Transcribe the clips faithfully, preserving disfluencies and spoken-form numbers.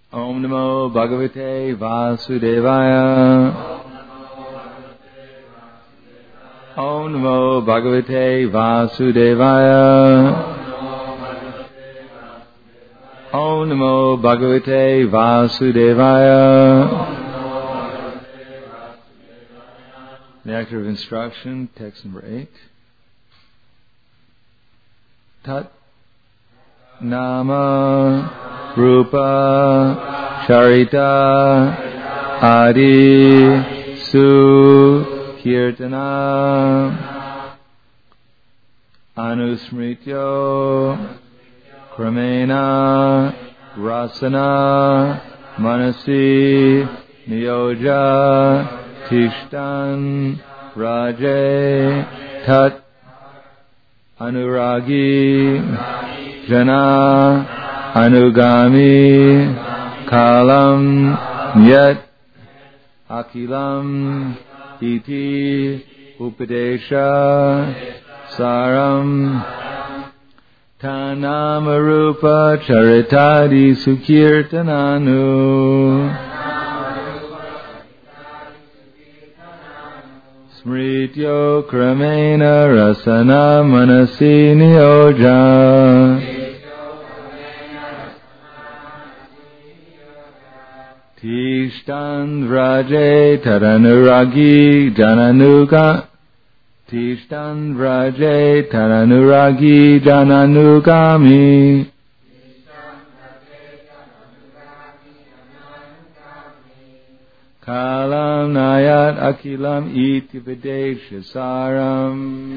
Om Namo Bhagavate Vasudevaya. Om Namo Bhagavate Vasudevaya. Om Namo Bhagavate Vasudevaya. Nectar of Instruction, text number eight. Tat Nama Rupa Charita Adi Su Kirtana Anusmrityo Kramena Rasana Manasi Niyoja Tishtan Raje Tat Anuragi Jana Anugami Kalam Yet Akilam Iti Upadesha Saram Tanamarupa Charitadi Sukirtananu Smrityo Kramena Rasana Manasi Niyoja Tishtan Vraje Taranuragi Jananuga Tishtan Vraje Taranuragi Jananugami Kalam Nayat Akilam Iti Videsha Saram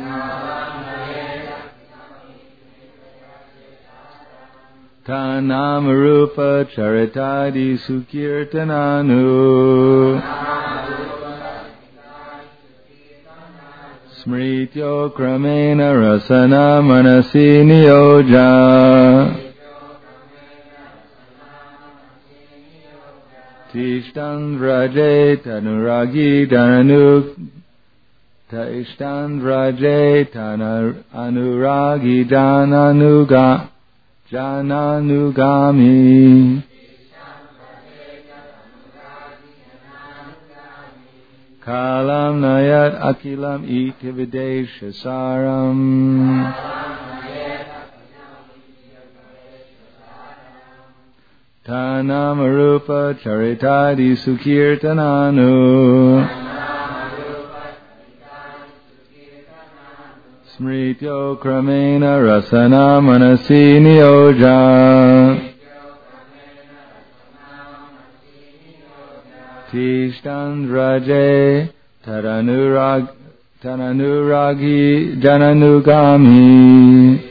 Tanamarupa Charitadi Sukirtananu Smrityo Kramena Rasana Manasi Niyoja Tishtan Vraje Tanuragi Jananuk Tishtan Vraje Tanuragi Jananuga Jananugami Kalam Nayat Akilam Iti Videsha Saram Tanamarupa Charitadi Sukirtananu Smrityo Kramena Rasana Manasi Niyoja Tishtan Raje Taranurag Taranuragi Jananugami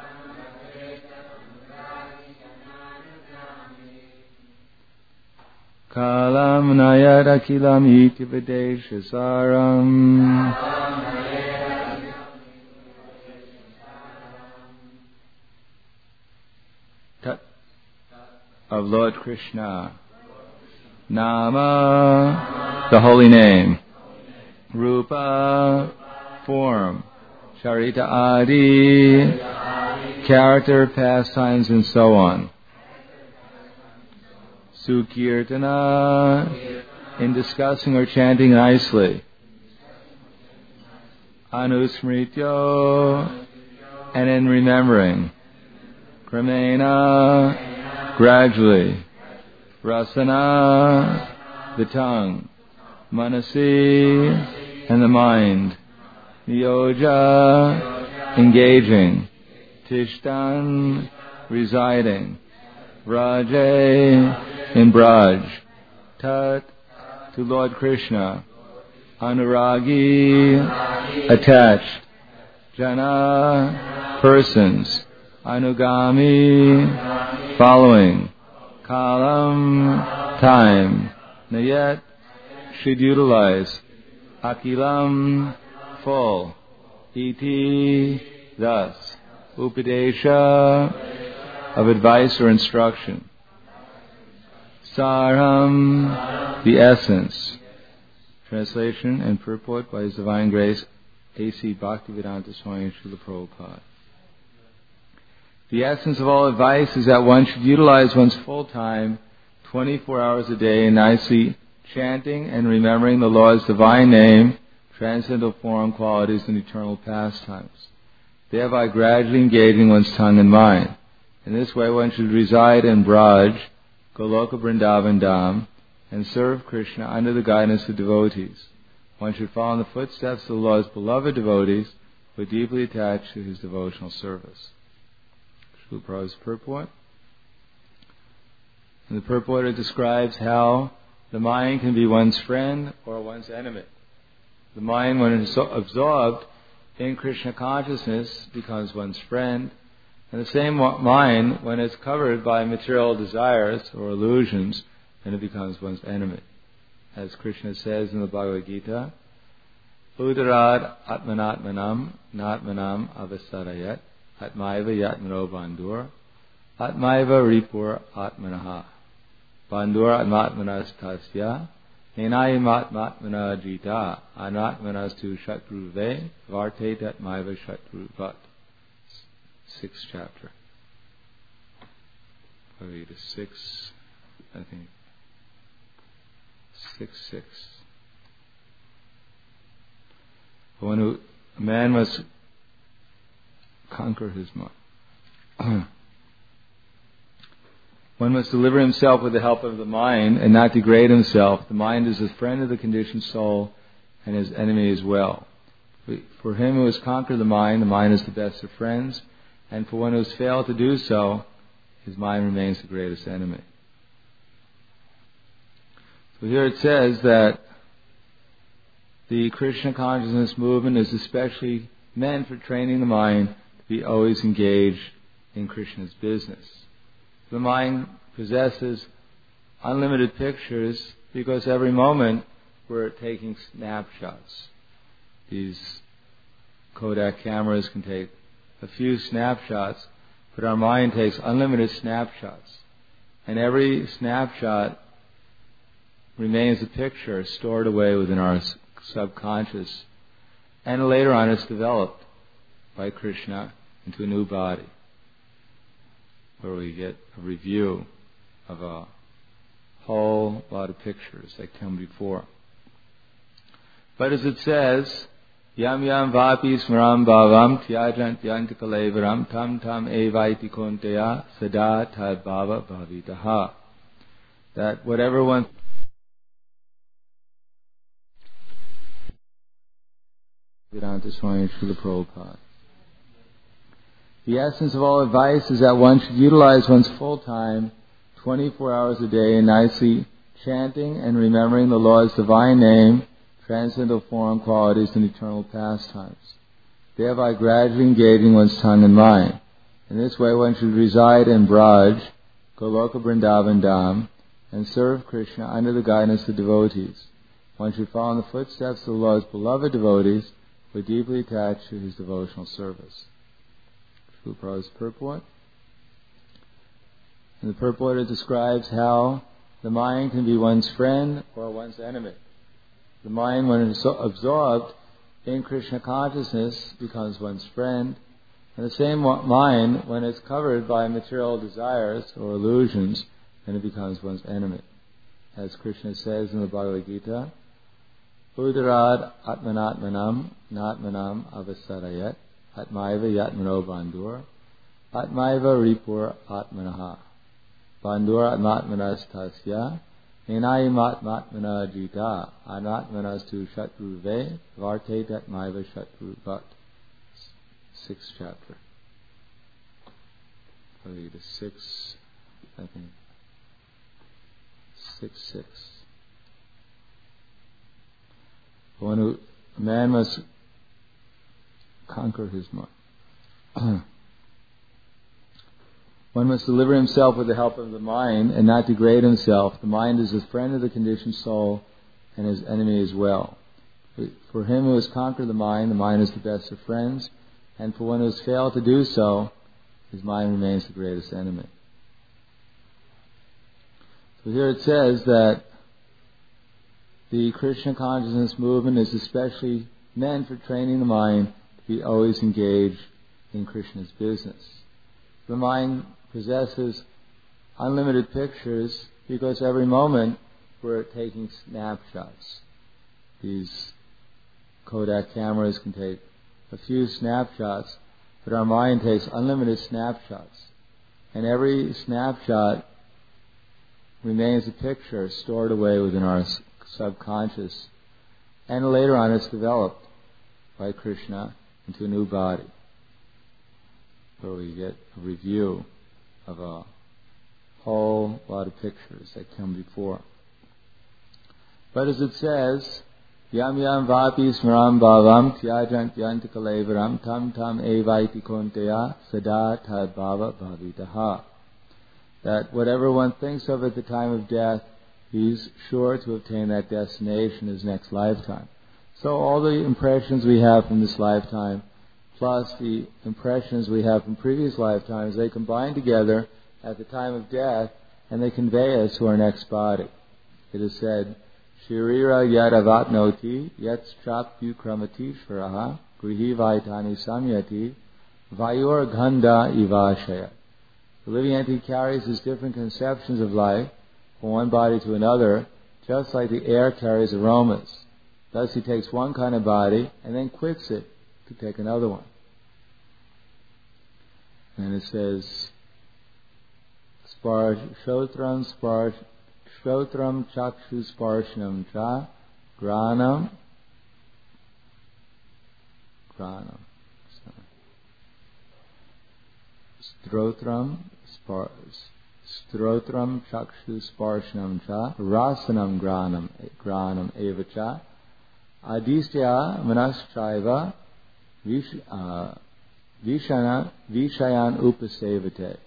Kalam Nayat Akilam Iti Videsha Saram Tat of Lord Krishna. Nama, the holy name. Rupa, form. Charita Adi, character, pastimes, and so on. Sukirtana, in discussing or chanting nicely. Anusmrityo, and in remembering. Kramena, gradually. Rasana, the tongue. Manasi, and the mind. Niyoja, engaging. Tishtan, residing. Vraje, in Braj. Tat, to Lord Krishna. Anuragi, attached. Jana, persons. Anugami, following. Kalam, time. Nayat, should utilize. Akilam, full. Iti, thus. Upadesha, of advice or instruction. Saram, the essence. Translation and purport by His Divine Grace, A C Bhaktivedanta Swami Srila Prabhupada. The essence of all advice is that one should utilize one's full time twenty-four hours a day, nicely chanting and remembering the Lord's divine name, transcendental form, qualities, and eternal pastimes, thereby gradually engaging one's tongue and mind. In this way, one should reside in Braj, Goloka Vrindavan Dham, and serve Krishna under the guidance of devotees. One should follow in the footsteps of the Lord's beloved devotees who are deeply attached to His devotional service. Srila Prabhupada's purport. And the purport describes how the mind can be one's friend or one's enemy. The mind, when it is absorbed in Krishna consciousness, becomes one's friend. And the same mind, when it's covered by material desires or illusions, then it becomes one's enemy. As Krishna says in the Bhagavad Gita, Udarad atmanatmanam natmanam avasarayat atmaiva yatmano bandur atmaiva ripur atmanaha bandur atmatmanas tasya nenayim atmatmana jita anatmanas tu shatruve varte atmaiva shatruvat. Sixth chapter. Probably the six, I think. Six, six. One who, a man must conquer his mind. One must deliver himself with the help of the mind and not degrade himself. The mind is the friend of the conditioned soul and his enemy as well. For him who has conquered the mind, the mind is the best of friends. And for one who has failed to do so, his mind remains the greatest enemy. So here it says that the Krishna consciousness movement is especially meant for training the mind to be always engaged in Krishna's business. The mind possesses unlimited pictures because every moment we're taking snapshots. These Kodak cameras can take a few snapshots, but our mind takes unlimited snapshots. And every snapshot remains a picture stored away within our subconscious. And later on it's developed by Krishna into a new body, where we get a review of a whole lot of pictures that come before. But as it says, Yam yam vapi smaram bhavam tyajant yantikalevaram tam tam evaiti konteya sada tad bhava bhavitaha. That whatever one Vedanta Swami Srila Prabhupada. The essence of all advice is that one should utilize one's full time, twenty-four hours a day, in nicely chanting and remembering the Lord's divine name, transcendental form, qualities, and eternal pastimes, thereby gradually engaging one's tongue and mind. In this way, one should reside in Braj, Goloka Vrindavan Dham, and serve Krishna under the guidance of devotees. One should follow in the footsteps of the Lord's beloved devotees who are deeply attached to His devotional service. Srila Prabhupada's purport. And the purport it describes how the mind can be one's friend or one's enemy. The mind, when it's absorbed in Krishna consciousness, becomes one's friend. And the same mind, when it's covered by material desires or illusions, then it becomes one's enemy. As Krishna says in the Bhagavad Gita, Udarad atmanatmanam natmanam avasarayat atmaiva yatmano bandur atmaiva ripur atmanaha bandur atmatmanas tasya nenayim atmatmana jita anatmanas tu shatruve varte atmaiva shatruvat. Sixth chapter. Probably the sixth, I think. Six, six. One who, a man must conquer his mind. One must deliver himself with the help of the mind and not degrade himself. The mind is the friend of the conditioned soul and his enemy as well. For him who has conquered the mind, the mind is the best of friends. And for one who has failed to do so, his mind remains the greatest enemy. So here it says that the Krishna consciousness movement is especially meant for training the mind to be always engaged in Krishna's business. The mind possesses unlimited pictures because every moment we're taking snapshots. These Kodak cameras can take a few snapshots, but our mind takes unlimited snapshots. And every snapshot remains a picture stored away within our subconscious. And later on it's developed by Krishna into a new body, where we get a review of a whole lot of pictures that come before. But as it says, Yam yam vapi smaram bhavam tyajant yanti kalevaram tam tam evaiti konteya sada tad bhava bhavitaha. That whatever one thinks of at the time of death, he's sure to obtain that destination in his next lifetime. So all the impressions we have from this lifetime, plus the impressions we have from previous lifetimes, they combine together at the time of death, and they convey us to our next body. It is said, Shirira yadavatnoti yatstrapyukramati shvaraha grihi vaitani samyati vayur gandha ivashaya. The living entity carries his different conceptions of life from one body to another, just like the air carries aromas. Thus he takes one kind of body and then quits it to take another one. And it says, Sparsh Shotram Sparsh Shotram Chakshu Sparshnam Cha Granam Granam Strotram Spar Strotram Chakshu Sparshnam Cha Rasanam Granam Granam Evacha Adistya Manaschaiva Vish, uh, Vishana Vishayan Upasevate.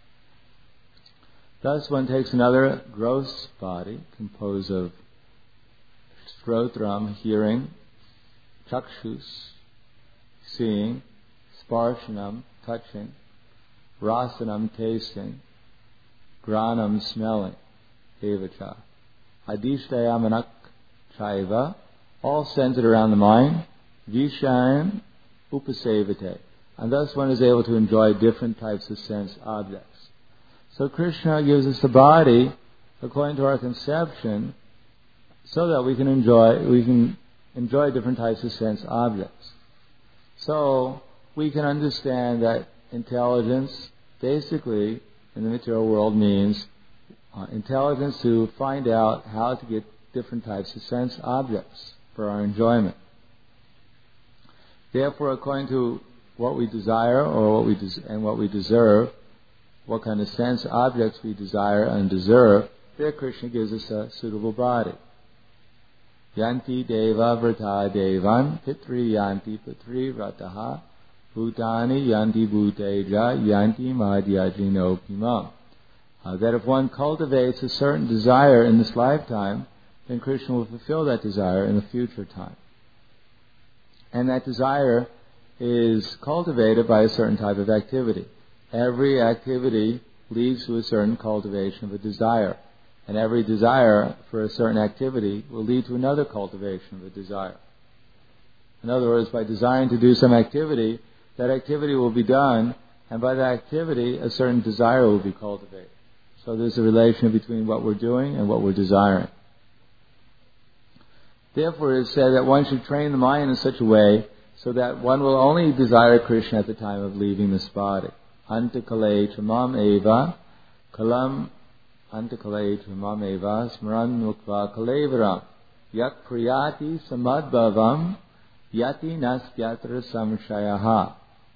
Thus one takes another gross body composed of Strotram, hearing, Chakshus, seeing, Sparshanam, touching, Rasanam, tasting, Granam, smelling, Evacha. Adishtaya Manak Chaiva, all centered around the mind, Vishayan Upasevate. And thus one is able to enjoy different types of sense objects. So Krishna gives us a body according to our conception, so that we can enjoy we can enjoy different types of sense objects. So we can understand that intelligence, basically, in the material world means uh, intelligence to find out how to get different types of sense objects for our enjoyment. Therefore, according to what we desire or what we des- and what we deserve, what kind of sense objects we desire and deserve, there Krishna gives us a suitable body. Yanti deva vrata devan pitri yanti pitri vrataha bhutani yanti bhuteja yanti madhyajino pimam. Uh, that if one cultivates a certain desire in this lifetime, then Krishna will fulfill that desire in the future time. And that desire is cultivated by a certain type of activity. Every activity leads to a certain cultivation of a desire. And every desire for a certain activity will lead to another cultivation of a desire. In other words, by desiring to do some activity, that activity will be done, and by that activity, a certain desire will be cultivated. So there's a relation between what we're doing and what we're desiring. Therefore, it is said that one should train the mind in such a way so that one will only desire Krishna at the time of leaving this body. Antakale chamam eva, kalam antakale chamam eva, smaran mukva kalevaram, yak priyati samadbhavam, yati nastyatra samshayaha.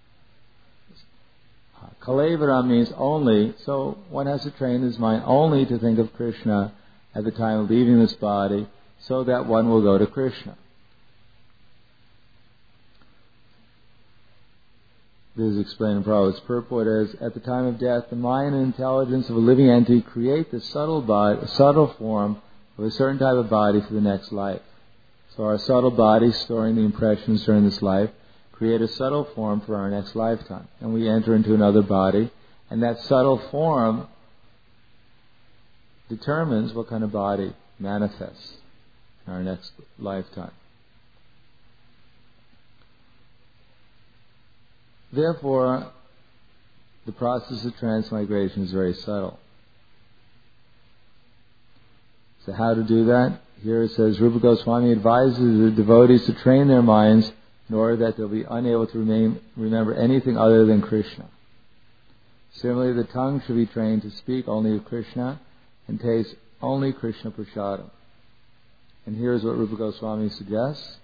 Kalevaram means only, so one has to train his mind only to think of Krishna at the time of leaving this body, so that one will go to Krishna. This is explained in Prabhupada's purport as, at the time of death, the mind and intelligence of a living entity create the subtle body, a subtle form of a certain type of body for the next life. So our subtle bodies, storing the impressions during this life, create a subtle form for our next lifetime. And we enter into another body, and that subtle form determines what kind of body manifests in our next lifetime. Therefore, the process of transmigration is very subtle. So how to do that? Here it says, Rupa Goswami advises the devotees to train their minds in order that they'll be unable to remain, remember anything other than Krishna. Similarly, the tongue should be trained to speak only of Krishna and taste only Krishna prasadam. And here's what Rupa Goswami suggests.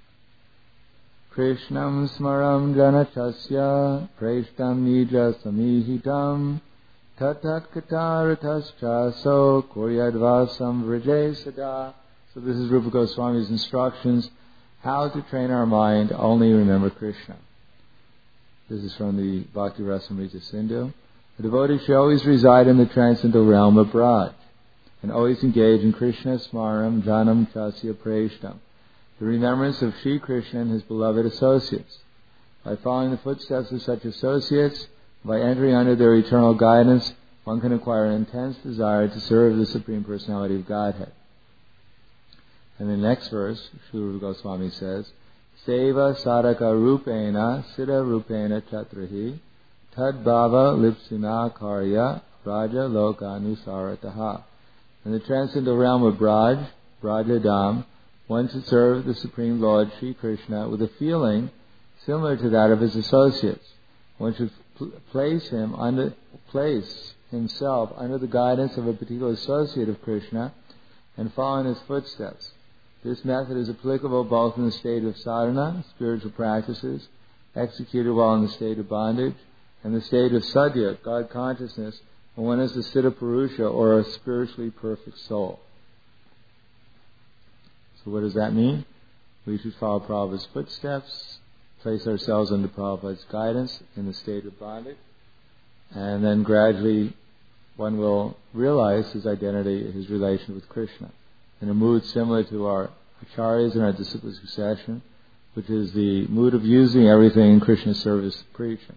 Krishnam smaram janachasya preshtam nija samihitam tatat katarataschaso koryadvasam vrije sada. So this is Rupa Goswami's instructions how to train our mind to only remember Krishna. This is from the Bhakti Rasamrita Sindhu. The devotee should always reside in the transcendental realm of Braj and always engage in Krishna smaram janam chasya preshtam, the remembrance of Sri Krishna and his beloved associates. By following the footsteps of such associates, by entering under their eternal guidance, one can acquire an intense desire to serve the Supreme Personality of Godhead. And the next verse, Srila Rupa Goswami says, Seva sadaka rupena siddha rupena chatrahi tad bhava lipsina karya raja lokanusarataha. In the transcendental realm of Braj, Brajadam, one should serve the Supreme Lord Sri Krishna with a feeling similar to that of his associates. One should pl- place him under, place himself under the guidance of a particular associate of Krishna and follow in his footsteps. This method is applicable both in the state of sadhana, spiritual practices, executed while in the state of bondage, and the state of sadhya, God consciousness, when one is a siddha purusha or a spiritually perfect soul. So what does that mean? We should follow Prabhupada's footsteps, place ourselves under Prabhupada's guidance in the state of bondage, and then gradually one will realize his identity, his relation with Krishna, in a mood similar to our acharyas and our disciple succession, which is the mood of using everything in Krishna's service preaching.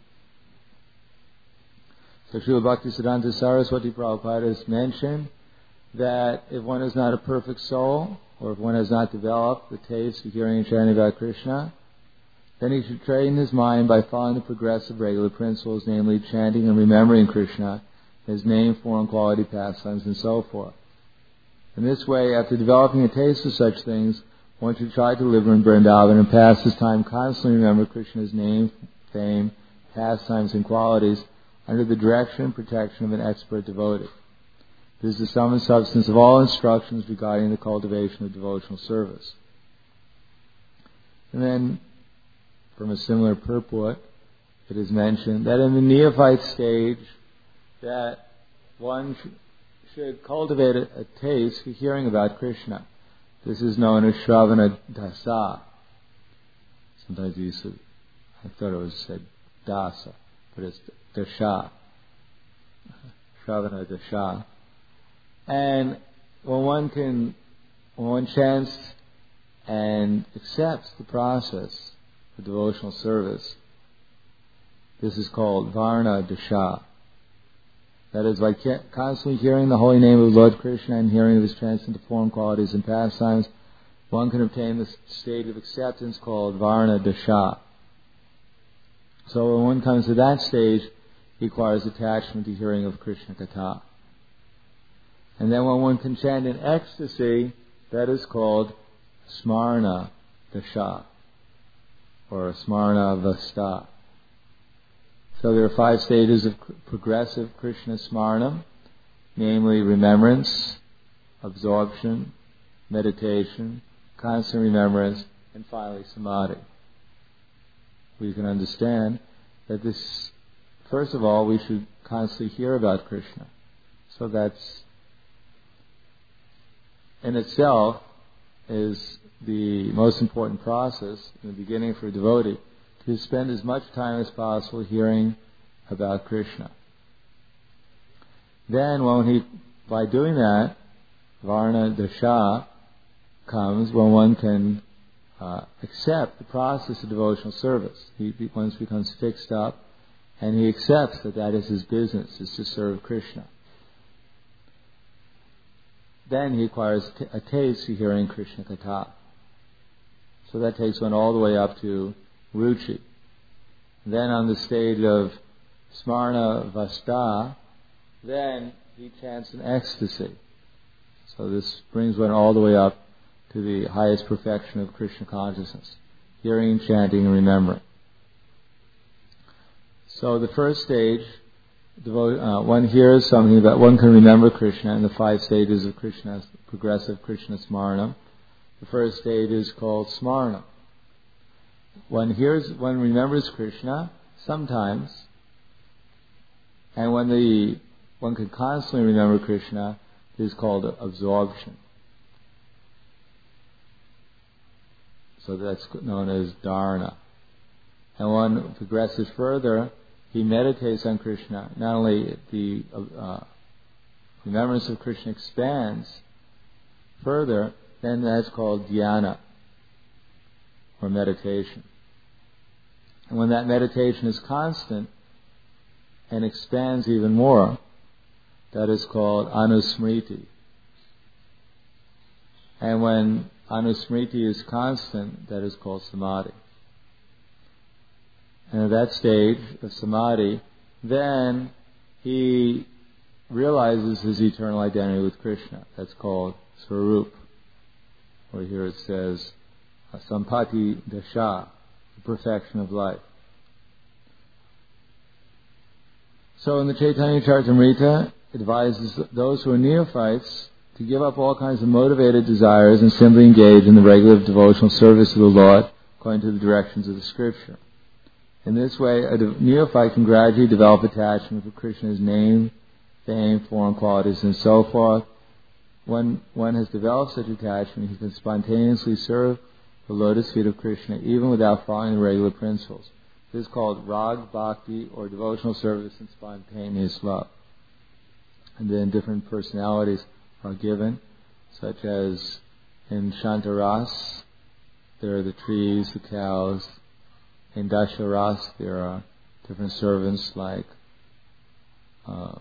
So Srila Bhaktisiddhanta Saraswati Prabhupada has mentioned that if one is not a perfect soul, or if one has not developed the taste of hearing and chanting about Krishna, then he should train his mind by following the progressive regular principles, namely chanting and remembering Krishna, his name, form, quality, pastimes, and so forth. In this way, after developing a taste of such things, one should try to live in Vrindavan and pass his time constantly remember Krishna's name, fame, pastimes, and qualities under the direction and protection of an expert devotee. This is the sum and substance of all instructions regarding the cultivation of devotional service. And then, from a similar purport, it is mentioned that in the neophyte stage, that one should should cultivate a, a taste for hearing about Krishna. This is known as Shravana Dasa. Sometimes you used to, I thought it was said Dasa, but it's Dasha. Shravana Dasha. And when one can, when one chants and accepts the process of devotional service, this is called Varna Dasha. That is, by constantly hearing the holy name of Lord Krishna and hearing of his transcendental form, qualities, and pastimes, one can obtain the state of acceptance called Varna Dasha. So when one comes to that stage, he acquires attachment to hearing of Krishna Katha. And then when one can chant in ecstasy, that is called Smarna Dasha, or Smarna Vasta. So there are five stages of progressive Krishna Smarnam, namely remembrance, absorption, meditation, constant remembrance, and finally samadhi. We can understand that this, first of all, we should constantly hear about Krishna. So that's, in itself, is the most important process in the beginning for a devotee, to spend as much time as possible hearing about Krishna. Then, when he, by doing that, Varna Dasha comes when one can uh, accept the process of devotional service. He once becomes fixed up, and he accepts that that is his business, is to serve Krishna. Then he acquires t- a taste for hearing Krishna Katha. So that takes one all the way up to Ruchi. Then on the stage of Smarna Vasta, then he chants in ecstasy. So this brings one all the way up to the highest perfection of Krishna consciousness, hearing, chanting, and remembering. So the first stage, uh, one hears something that one can remember Krishna in the five stages of Krishna, progressive Krishna Smarana. The first stage is called Smarana. One hears, one remembers Krishna sometimes, and when the one can constantly remember Krishna, it is called absorption. So that's known as dharana. And one progresses further, he meditates on Krishna. Not only the uh, remembrance of Krishna expands further, then that's called dhyana, or meditation. And when that meditation is constant and expands even more, that is called anusmriti. And when anusmriti is constant, that is called samadhi. And at that stage of samadhi, then he realizes his eternal identity with Krishna. That's called Swarup. Or here it says, Sampati Dasha, the perfection of life. So in the Chaitanya Charitamrita, it advises those who are neophytes to give up all kinds of motivated desires and simply engage in the regular devotional service of the Lord according to the directions of the Scripture. In this way, a neophyte can gradually develop attachment for Krishna's name, fame, form, qualities, and so forth. When one has developed such attachment, he can spontaneously serve the lotus feet of Krishna even without following the regular principles. This is called rag, bhakti, or devotional service and spontaneous love. And then different personalities are given, such as in Shantaras, there are the trees, the cows. In Dasharas, there are different servants like uh,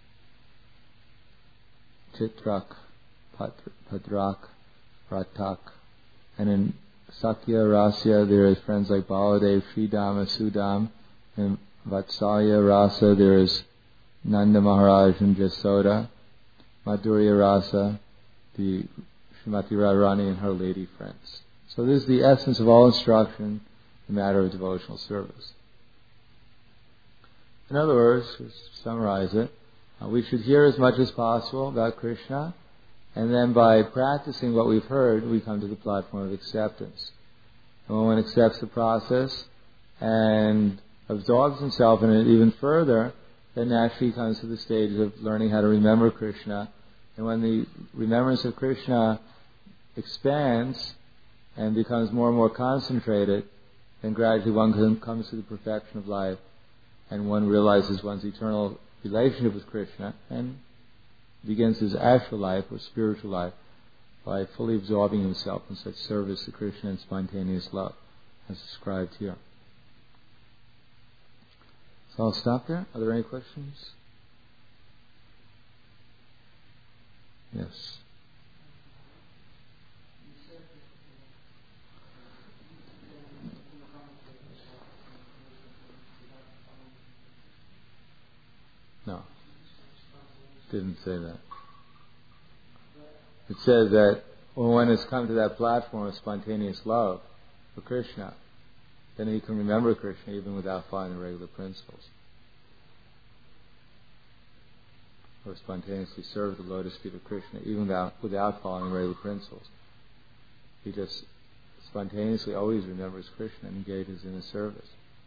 Chitrak, Padrak, Ratak. And in Sakya Rasya, there is friends like Baladev, Sridama, Sudam. In Vatsalya Rasa, there is Nanda Maharaj and Jasoda. Madhurya Rasa, the Srimati Radharani and her lady friends. So this is the essence of all instruction in the matter of devotional service. In other words, to summarize it, uh, we should hear as much as possible about Krishna, and then by practicing what we've heard, we come to the platform of acceptance. And when one accepts the process and absorbs himself in it even further, then naturally comes to the stage of learning how to remember Krishna. And when the remembrance of Krishna expands and becomes more and more concentrated, then gradually one comes to the perfection of life, and one realizes one's eternal relationship with Krishna and begins his actual life or spiritual life by fully absorbing himself in such service to Krishna and spontaneous love, as described here. So I'll stop there. Are there any questions? Yes. No, didn't say that. It says that when one has come to that platform of spontaneous love for Krishna, then he can remember Krishna even without following the regular principles. Or spontaneously serve the lotus feet of Krishna even without, without following regular principles. He just spontaneously always remembers Krishna and engages in his service.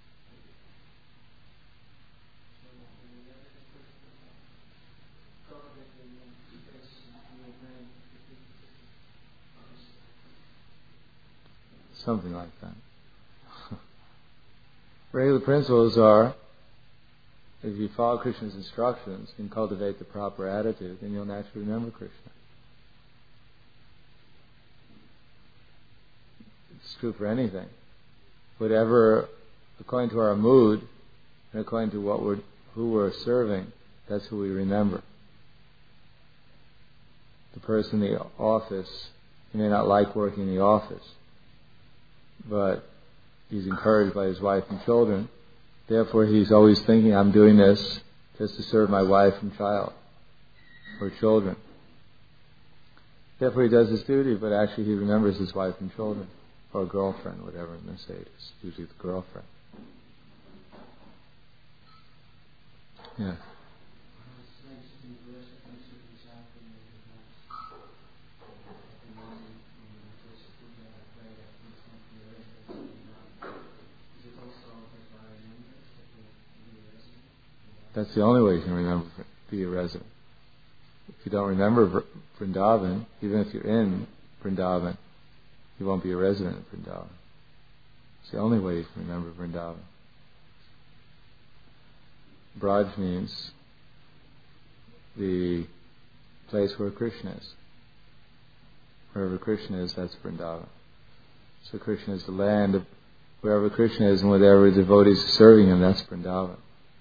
Something like that. Regular principles are, if you follow Krishna's instructions and cultivate the proper attitude, then you'll naturally remember Krishna. It's true for anything. Whatever, according to our mood and according to what we're, who we're serving, that's who we remember. The person in the office, he may not like working in the office, but he's encouraged by his wife and children. Therefore, he's always thinking, I'm doing this just to serve my wife and child or children. Therefore he does his duty, but actually he remembers his wife and children, or girlfriend, whatever in this age. It's usually the girlfriend. Yeah. That's the only way you can remember, be a resident. If you don't remember Vrindavan, even if you're in Vrindavan, you won't be a resident of Vrindavan. It's the only way you can remember Vrindavan. Braj means the place where Krishna is. Wherever Krishna is, that's Vrindavan. So Krishna is the land of wherever Krishna is, and whatever devotees are serving him, that's Vrindavan.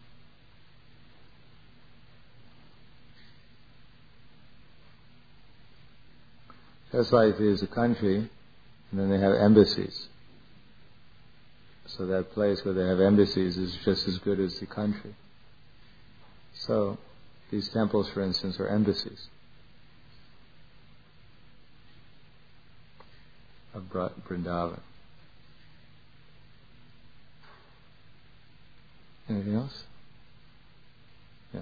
Just like there's a country, and then they have embassies. So that place where they have embassies is just as good as the country. So these temples, for instance, are embassies of Vrindavan. Anything else? Yes.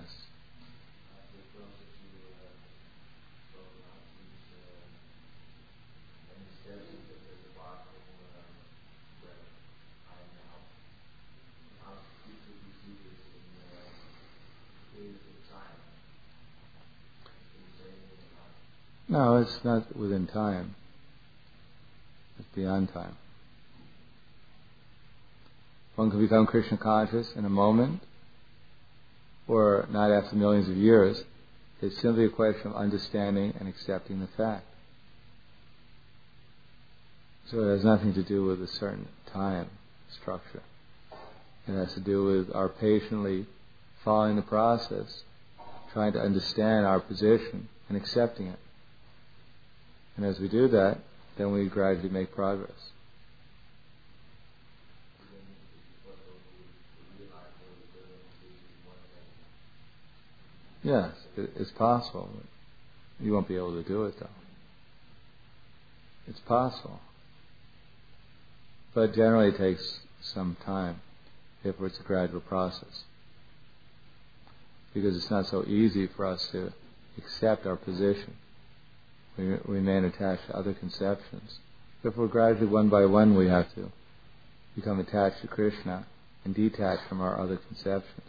No, it's not within time. It's beyond time. One can become Krishna conscious in a moment, or not after millions of years. It's simply a question of understanding and accepting the fact. So it has nothing to do with a certain time structure. It has to do with our patiently following the process, trying to understand our position and accepting it. And as we do that, then we gradually make progress. Yes, it's possible. You won't be able to do it, though. It's possible. But generally it takes some time, if it's a gradual process. Because it's not so easy for us to accept our position. We remain attached to other conceptions. Therefore, gradually, one by one, we have to become attached to Krishna and detach from our other conceptions.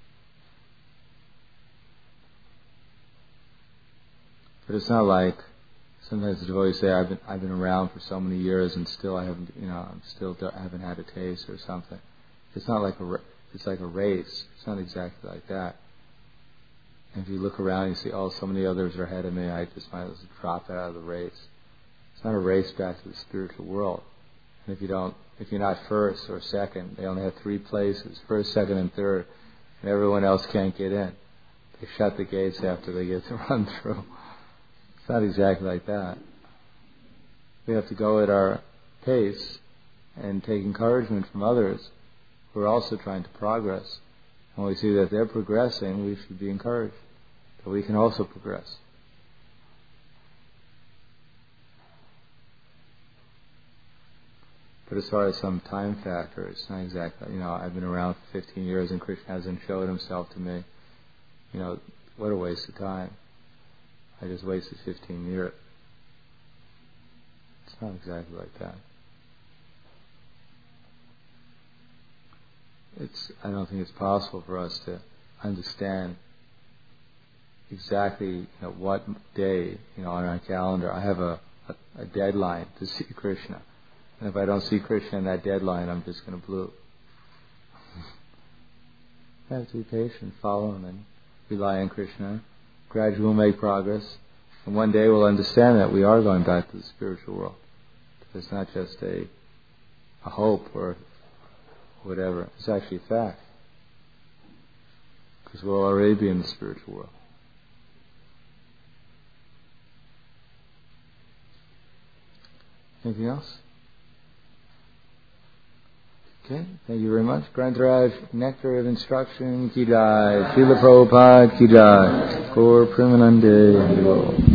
But it's not like sometimes the devotees say, "I've been I've been around for so many years and still I haven't, you know, I'm still I haven't had a taste or something." It's not like a it's like a race. It's not exactly like that. And if you look around, you see, oh, so many others are ahead of me, I just might as well drop out of the race. It's not a race back to the spiritual world. And if you don't, if you're not first or second, they only have three places, first, second, and third, and everyone else can't get in. They shut the gates after they get to run through. It's not exactly like that. We have to go at our pace and take encouragement from others who are also trying to progress. When we see that they're progressing, we should be encouraged that we can also progress. But as far as some time factor, it's not exactly, you know, I've been around for fifteen years and Krishna hasn't showed himself to me. You know, what a waste of time. I just wasted fifteen years. It's not exactly like that. It's, I don't think it's possible for us to understand exactly, you know, what day, you know, on our calendar. I have a, a, a deadline to see Krishna. And if I don't see Krishna in that deadline, I'm just going to bloop. You have to be patient, follow him, and rely on Krishna. Gradually we'll make progress. And one day we'll understand that we are going back to the spiritual world. It's not just a, a hope or whatever. It's actually a fact. Because we'll already be in the spiritual world. Anything else? Okay, thank you very much. Grantaraj, Nectar of Instruction, Ki Jai. Srila Prabhupada, Ki Jai. Gaur Premanande.